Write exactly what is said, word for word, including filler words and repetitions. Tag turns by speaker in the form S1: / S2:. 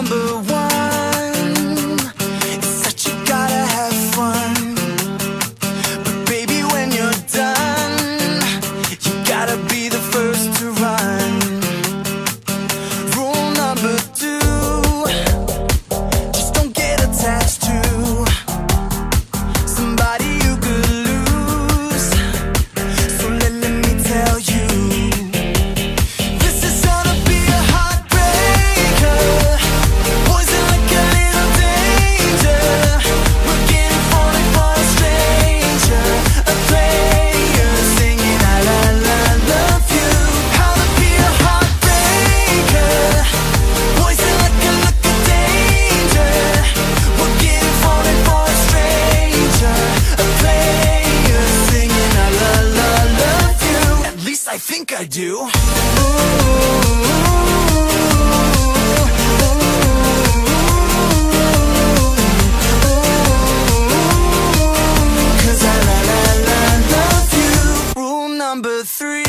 S1: number one is that you gotta have fun. But baby, when you're done, you gotta be the first to run. Rule number two, just don't get attached to somebody you could lose. So let, let me tell you, this is gonna be a heartbreaker. Poison like a little danger. We're getting falling for a stranger, a player singing I la la love you. How to be a heartbreaker. Poison like a little danger. We're getting falling for a stranger, a player singing I la la love you. At least I think I do. Cause I la la la love you. Rule number three.